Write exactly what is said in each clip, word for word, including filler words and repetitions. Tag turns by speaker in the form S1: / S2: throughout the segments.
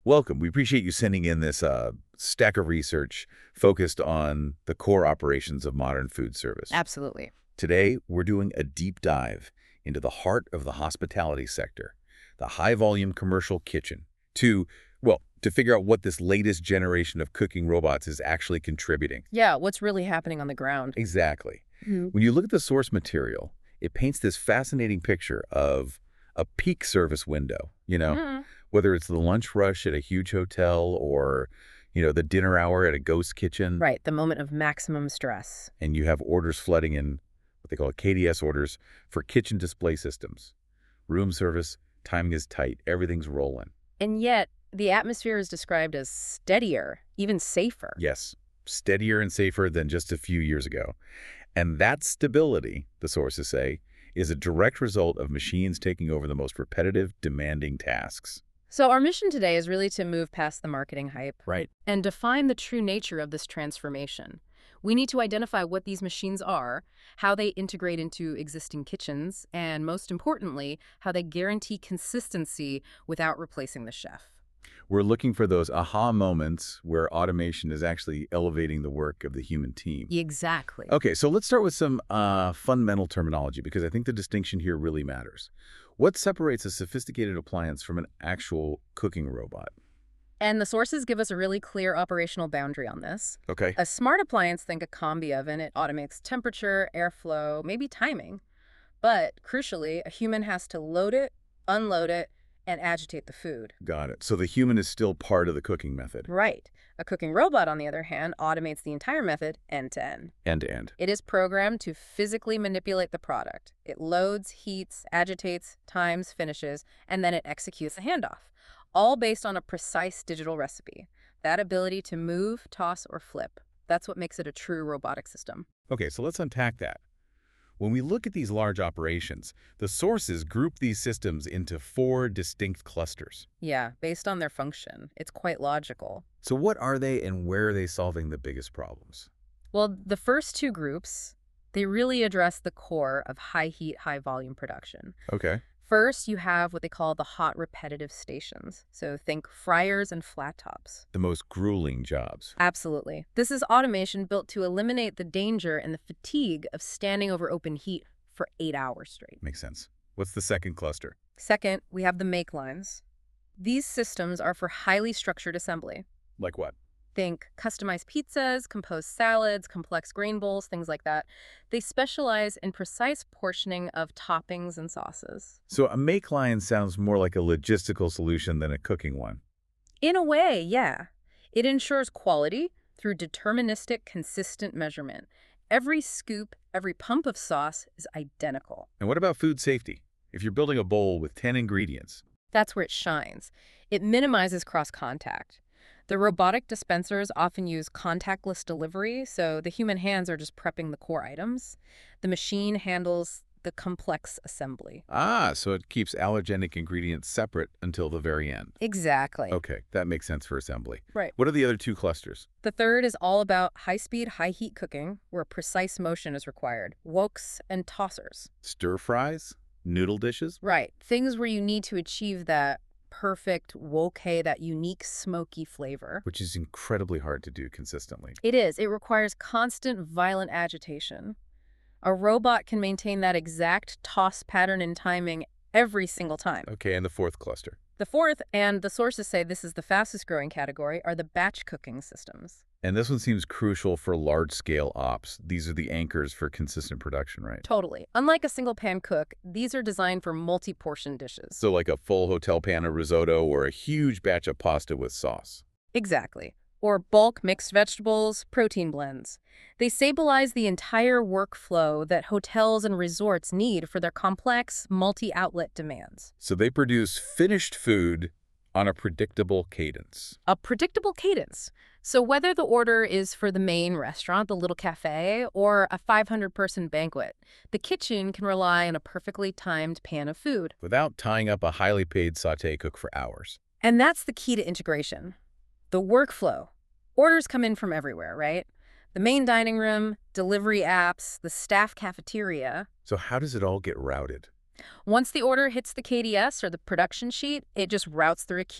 S1: Welcome. We appreciate you sending in this uh, stack of research focused on the core operations of modern food service.
S2: Absolutely.
S1: Today, we're doing a deep dive into the heart of the hospitality sector, the high-volume commercial kitchen, to, well, to figure out what this latest generation of cooking robots is actually contributing.
S2: Yeah, what's really happening on the ground?
S1: Exactly.
S2: Mhm.
S1: When you look at the source material, it paints this fascinating picture of a peak service window, you know,
S2: Mhm.
S1: whether it's the lunch rush at a huge hotel or, you know, the dinner hour at a ghost kitchen.
S2: Right, the moment of maximum stress.
S1: And you have orders flooding in, what they call K D S orders, for kitchen display systems. Room service, timing is tight, everything's rolling.
S2: And yet, the atmosphere is described as steadier, even safer.
S1: Yes, steadier and safer than just a few years ago. And that stability, the sources say, is a direct result of machines taking over the most repetitive, demanding tasks.
S2: So our mission today is really to move past the marketing hype
S1: Right.
S2: and define the true nature of this transformation. We need to identify what these machines are, how they integrate into existing kitchens, and most importantly, how they guarantee consistency without replacing the chef.
S1: We're looking for those aha moments where automation is actually elevating the work of the human team.
S2: Exactly.
S1: Okay, so let's start with some uh, fundamental terminology, because I think the distinction here really matters. What separates a sophisticated appliance from an actual cooking robot?
S2: And the sources give us a really clear operational boundary on this.
S1: Okay.
S2: A smart appliance, think a combi oven, it automates temperature, airflow, maybe timing. But crucially, a human has to load it, unload it, and agitate the food.
S1: Got it. So the human is still part of the cooking method,
S2: Right. A cooking robot, on the other hand, automates the entire method end to end.
S1: end to end.
S2: It is programmed to physically manipulate the product. It loads, heats, agitates, times, finishes, and then it executes a handoff, all based on a precise digital recipe. That ability to move, toss, or flip, that's what makes it a true robotic system.
S1: Okay, so let's unpack that. When we look at these large operations, the sources group these systems into four distinct clusters.
S2: Yeah, based on their function. It's quite logical.
S1: So what are they and where are they solving the biggest problems?
S2: Well, the first two groups, they really address the core of high-heat, high-volume production.
S1: Okay.
S2: First, you have what they call the hot repetitive stations. So think fryers and flat tops.
S1: The most grueling jobs.
S2: Absolutely. This is automation built to eliminate the danger and the fatigue of standing over open heat for eight hours straight.
S1: Makes sense. What's the second cluster?
S2: Second, we have the make lines. These systems are for highly structured assembly.
S1: Like what?
S2: Think customized pizzas, composed salads, complex grain bowls, things like that. They specialize in precise portioning of toppings and sauces.
S1: So a make line sounds more like a logistical solution than a cooking one.
S2: In a way, yeah. It ensures quality through deterministic, consistent measurement. Every scoop, every pump of sauce is identical.
S1: And what about food safety? If you're building a bowl with ten ingredients,
S2: That's where it shines. It minimizes cross-contact. The robotic dispensers often use contactless delivery, so the human hands are just prepping the core items. The machine handles the complex assembly.
S1: ah, so it keeps allergenic ingredients separate until the very end.
S2: Exactly.
S1: Okay, that makes sense for assembly.
S2: Right.
S1: What are the other two clusters?
S2: The third is all about high-speed, high-heat cooking, where precise motion is required. Woks and tossers.
S1: Stir fries? Noodle dishes?
S2: Right. Things where you need to achieve that perfect woke, that unique smoky flavor.
S1: Which is incredibly hard to do consistently.
S2: It is. It requires constant, violent agitation. A robot can maintain that exact toss pattern and timing every single time.
S1: Okay, and the fourth cluster?
S2: The fourth, and the sources say this is the fastest growing category, are the batch cooking systems.
S1: And this one seems crucial for large-scale ops. These are the anchors for consistent production, right?
S2: Totally. Unlike a single pan cook, these are designed for multi-portion dishes.
S1: So like a full hotel pan of risotto or a huge batch of pasta with sauce.
S2: Exactly. Or bulk mixed vegetables, protein blends. They stabilize the entire workflow that hotels and resorts need for their complex, multi-outlet demands.
S1: So they produce finished food on a predictable cadence.
S2: A predictable cadence. So whether the order is for the main restaurant, the little cafe, or a five hundred person banquet, the kitchen can rely on a perfectly timed pan of food.
S1: Without tying up a highly paid sauté cook for hours.
S2: And that's the key to integration. The workflow. Orders come in from everywhere, right? The main dining room, delivery apps, the staff cafeteria.
S1: So how does it all get routed?
S2: Once the order hits the K D S or the production sheet, it just routes through a queue.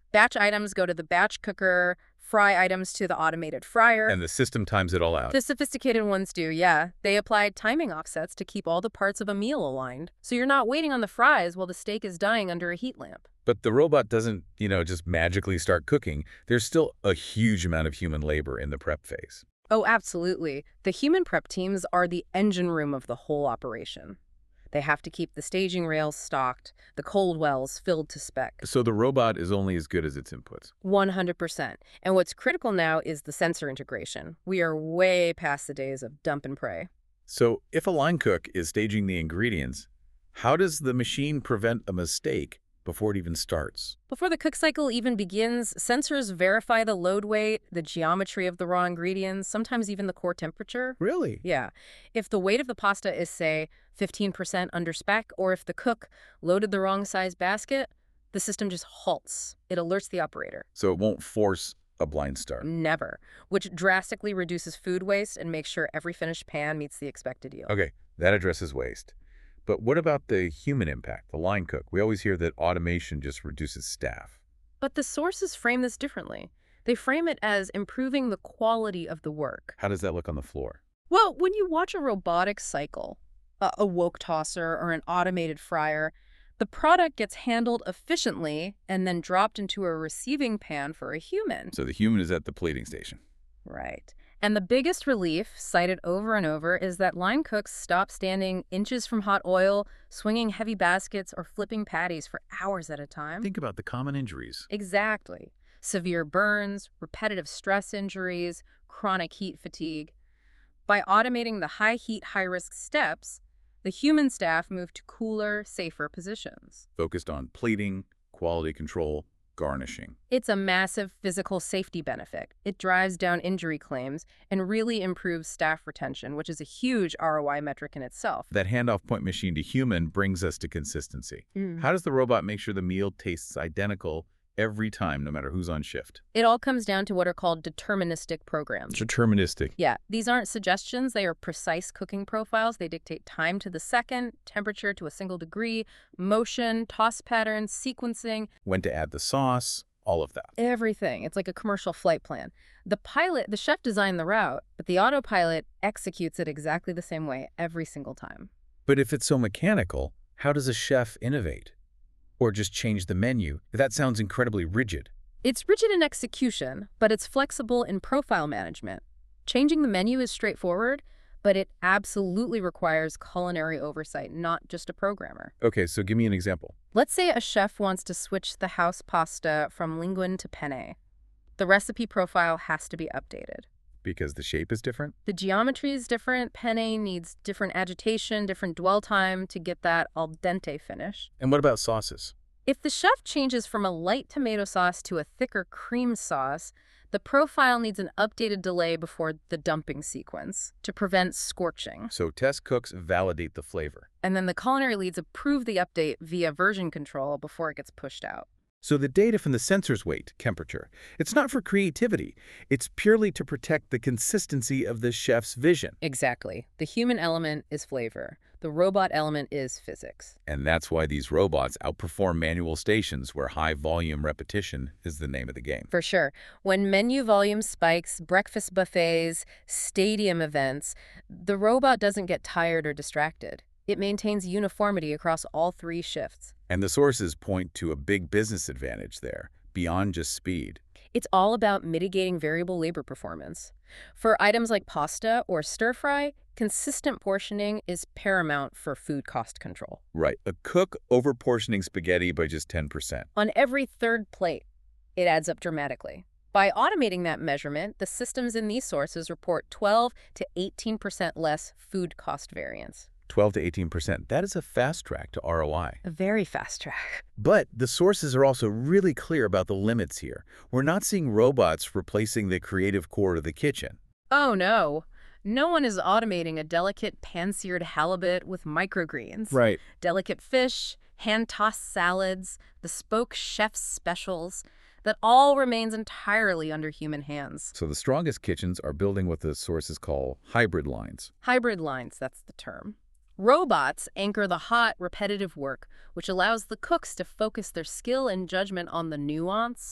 S2: Batch items go to the batch cooker, fry items to the automated fryer.
S1: And the system times it all out.
S2: The sophisticated ones do, yeah. They apply timing offsets to keep all the parts of a meal aligned. So you're not waiting on the fries while the steak is dying under a heat lamp.
S1: But the robot doesn't, you know, just magically start cooking. There's still a huge amount of human labor in the prep phase.
S2: Oh, absolutely. The human prep teams are the engine room of the whole operation. They have to keep the staging rails stocked, the cold wells filled to spec.
S1: So the robot is only as good as its inputs.
S2: one hundred percent. And what's critical now is the sensor integration. We are way past the days of dump and pray.
S1: So if a line cook is staging the ingredients, how does the machine prevent a mistake before it even starts?
S2: Before the cook cycle even begins, sensors verify the load weight, the geometry of the raw ingredients, sometimes even the core temperature.
S1: Really?
S2: Yeah. If the weight of the pasta is, say, fifteen percent under spec, or if the cook loaded the wrong size basket, the system just halts. It alerts the operator.
S1: So it won't force a blind start.
S2: Never. Which drastically reduces food waste and makes sure every finished pan meets the expected yield.
S1: Okay, that addresses waste. But what about the human impact, the line cook? We always hear that automation just reduces staff.
S2: But the sources frame this differently. They frame it as improving the quality of the work.
S1: How does that look on the floor?
S2: Well, when you watch a robotic cycle, a, a wok tosser or an automated fryer, the product gets handled efficiently and then dropped into a receiving pan for a human.
S1: So the human is at the plating station.
S2: Right. And the biggest relief, cited over and over, is that line cooks stop standing inches from hot oil, swinging heavy baskets, or flipping patties for hours at a time.
S1: Think about the common injuries.
S2: Exactly. Severe burns, repetitive stress injuries, chronic heat fatigue. By automating the high-heat, high-risk steps, the human staff move to cooler, safer positions.
S1: Focused on plating, quality control, garnishing.
S2: It's a massive physical safety benefit. It drives down injury claims and really improves staff retention, which is a huge R O I metric in itself.
S1: That handoff point machine to human brings us to consistency.
S2: Mm.
S1: How does the robot make sure the meal tastes identical every time, no matter who's on shift?
S2: It all comes down to what are called deterministic programs.
S1: Deterministic.
S2: Yeah, these aren't suggestions. They are precise cooking profiles. They dictate time to the second, temperature to a single degree, motion, toss patterns, sequencing.
S1: When to add the sauce, all of that.
S2: Everything. It's like a commercial flight plan. The pilot, the chef designed the route, but the autopilot executes it exactly the same way every single time.
S1: But if it's so mechanical, how does a chef innovate? Or just change the menu? That sounds incredibly rigid.
S2: It's rigid in execution, but it's flexible in profile management. Changing the menu is straightforward, but it absolutely requires culinary oversight, not just a programmer.
S1: Okay, so give me an example.
S2: Let's say a chef wants to switch the house pasta from linguine to penne. The recipe profile has to be updated.
S1: Because the shape is different?
S2: The geometry is different. Penne needs different agitation, different dwell time to get that al dente finish.
S1: And what about sauces?
S2: If the chef changes from a light tomato sauce to a thicker cream sauce, the profile needs an updated delay before the dumping sequence to prevent scorching.
S1: So test cooks validate the flavor.
S2: And then the culinary leads approve the update via version control before it gets pushed out.
S1: So the data from the sensors weight, temperature, it's not for creativity. It's purely to protect the consistency of the chef's vision.
S2: Exactly. The human element is flavor. The robot element is physics.
S1: And that's why these robots outperform manual stations where high-volume repetition is the name of the game.
S2: For sure. When menu volume spikes, breakfast buffets, stadium events, the robot doesn't get tired or distracted. It maintains uniformity across all three shifts.
S1: And the sources point to a big business advantage there, beyond just speed.
S2: It's all about mitigating variable labor performance. For items like pasta or stir-fry, consistent portioning is paramount for food cost control.
S1: Right. A cook over-portioning spaghetti by just ten percent.
S2: On every third plate, it adds up dramatically. By automating that measurement, the systems in these sources report twelve to eighteen percent less food cost variance.
S1: twelve to eighteen percent. That is a fast track to R O I.
S2: A very fast track.
S1: But the sources are also really clear about the limits here. We're not seeing robots replacing the creative core of the kitchen.
S2: Oh, no. No one is automating a delicate pan-seared halibut with microgreens.
S1: Right.
S2: Delicate fish, hand-tossed salads, bespoke chef's specials. That all remains entirely under human hands.
S1: So the strongest kitchens are building what the sources call hybrid lines.
S2: Hybrid lines, that's the term. Robots anchor the hot, repetitive work, which allows the cooks to focus their skill and judgment on the nuance,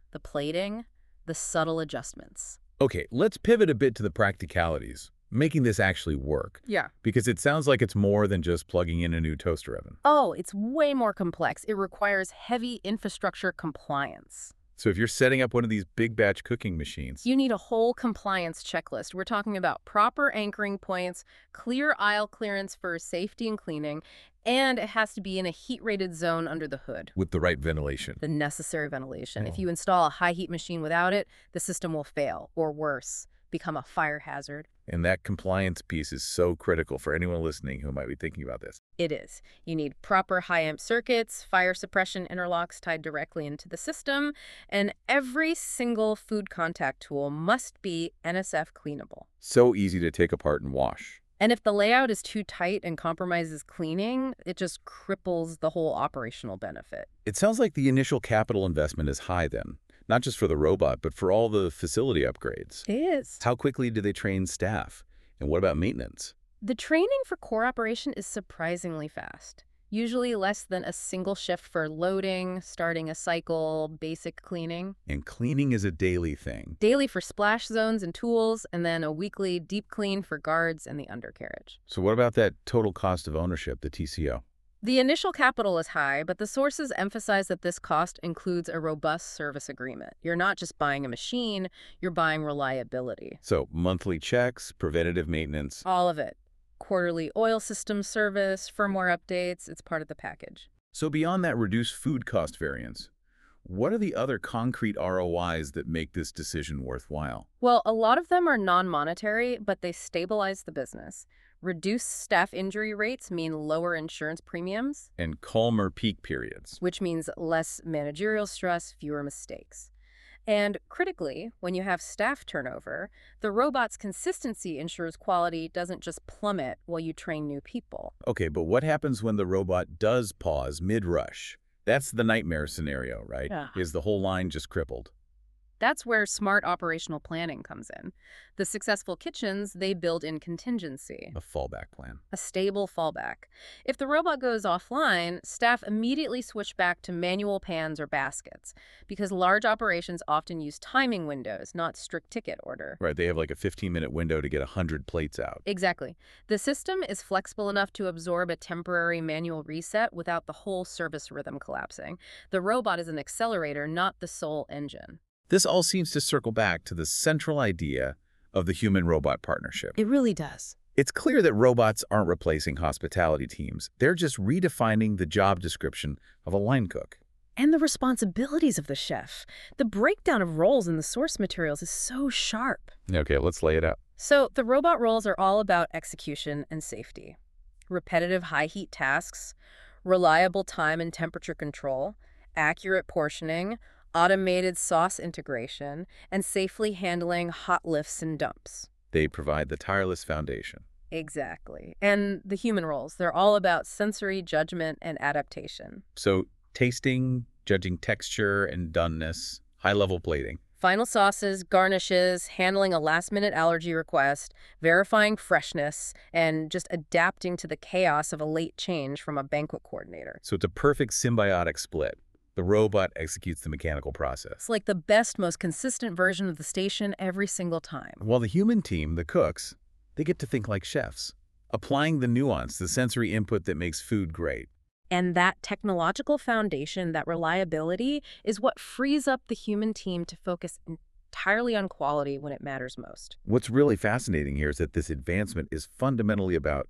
S2: the plating, the subtle adjustments.
S1: Okay, let's pivot a bit to the practicalities, making this actually work.
S2: Yeah.
S1: Because it sounds like it's more than just plugging in a new toaster oven.
S2: Oh, it's way more complex. It requires heavy infrastructure compliance.
S1: So if you're setting up one of these big batch cooking machines,
S2: You need a whole compliance checklist. We're talking about proper anchoring points, clear aisle clearance for safety and cleaning, and it has to be in a heat-rated zone under the hood.
S1: with the right ventilation.
S2: The necessary ventilation. If
S1: Oh.
S2: you install a high heat machine without it, the system will fail, or worse, become a fire hazard.
S1: And that compliance piece is so critical for anyone listening who might be thinking about this.
S2: It is. You need proper high-amp circuits, fire suppression interlocks tied directly into the system, and every single food contact tool must be N S F cleanable.
S1: So easy to take apart and wash.
S2: And if the layout is too tight and compromises cleaning, it just cripples the whole operational benefit.
S1: It sounds like the initial capital investment is high then, not just for the robot, but for all the facility upgrades.
S2: It is.
S1: How quickly do they train staff? And what about maintenance?
S2: The training for core operation is surprisingly fast. Usually less than a single shift for loading, starting a cycle, basic cleaning.
S1: And cleaning is a daily thing.
S2: Daily for splash zones and tools, and then a weekly deep clean for guards and the undercarriage.
S1: So what about that total cost of ownership, the T C O?
S2: The initial capital is high, but the sources emphasize that this cost includes a robust service agreement. You're not just buying a machine, you're buying reliability.
S1: So monthly checks, preventative maintenance.
S2: All of it. Quarterly oil system service, firmware updates, it's part of the package.
S1: So beyond that reduced food cost variance, what are the other concrete R O Is that make this decision worthwhile?
S2: Well, a lot of them are non-monetary, but they stabilize the business. Reduced staff injury rates mean lower insurance premiums,
S1: And calmer peak periods.
S2: which means less managerial stress, fewer mistakes. And critically, when you have staff turnover, the robot's consistency ensures quality doesn't just plummet while you train new people.
S1: Okay, but what happens when the robot does pause mid-rush? That's the nightmare scenario, right?
S2: Yeah.
S1: Is the whole line just crippled?
S2: That's where smart operational planning comes in. The successful kitchens, they build in contingency,
S1: A fallback plan.
S2: a stable fallback. If the robot goes offline, staff immediately switch back to manual pans or baskets, because large operations often use timing windows, not strict ticket order.
S1: Right, they have like a fifteen-minute window to get one hundred plates out.
S2: Exactly. The system is flexible enough to absorb a temporary manual reset without the whole service rhythm collapsing. The robot is an accelerator, not the sole engine.
S1: This all seems to circle back to the central idea of the human-robot partnership.
S2: It really does.
S1: It's clear that robots aren't replacing hospitality teams. They're just redefining the job description of a line cook.
S2: And the responsibilities of the chef. The breakdown of roles in the source materials is so sharp.
S1: Okay, let's lay it out.
S2: So the robot roles are all about execution and safety. Repetitive high-heat tasks, reliable time and temperature control, accurate portioning, automated sauce integration, and safely handling hot lifts and dumps.
S1: They provide the tireless foundation.
S2: Exactly. And the human roles, they're all about sensory judgment and adaptation.
S1: So tasting, judging texture and doneness, high-level plating.
S2: Final sauces, garnishes, handling a last-minute allergy request, verifying freshness, and just adapting to the chaos of a late change from a banquet coordinator.
S1: So it's a perfect symbiotic split. The robot executes the mechanical process,
S2: It's like the best, most consistent version of the station every single time.
S1: while the human team, the cooks, they get to think like chefs, applying the nuance, the sensory input that makes food great.
S2: And that technological foundation, that reliability, is what frees up the human team to focus entirely on quality when it matters most.
S1: What's really fascinating here is that this advancement is fundamentally about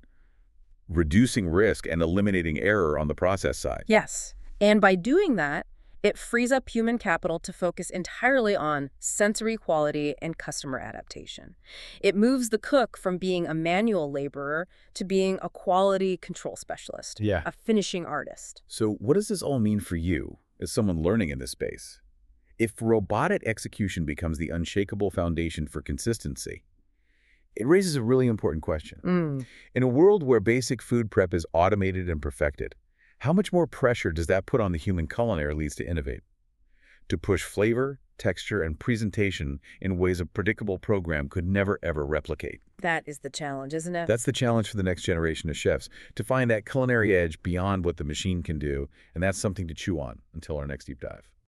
S1: reducing risk and eliminating error on the process side.
S2: Yes. And by doing that, it frees up human capital to focus entirely on sensory quality and customer adaptation. It moves the cook from being a manual laborer to being a quality control specialist,
S1: Yeah.
S2: a finishing artist.
S1: So what does this all mean for you as someone learning in this space? If robotic execution becomes the unshakable foundation for consistency, it raises a really important question.
S2: Mm.
S1: In a world where basic food prep is automated and perfected, how much more pressure does that put on the human culinary leads to innovate? To push flavor, texture, and presentation in ways a predictable program could never, ever replicate.
S2: That is the challenge, isn't it?
S1: That's the challenge for the next generation of chefs, to find that culinary edge beyond what the machine can do, and that's something to chew on until our next deep dive.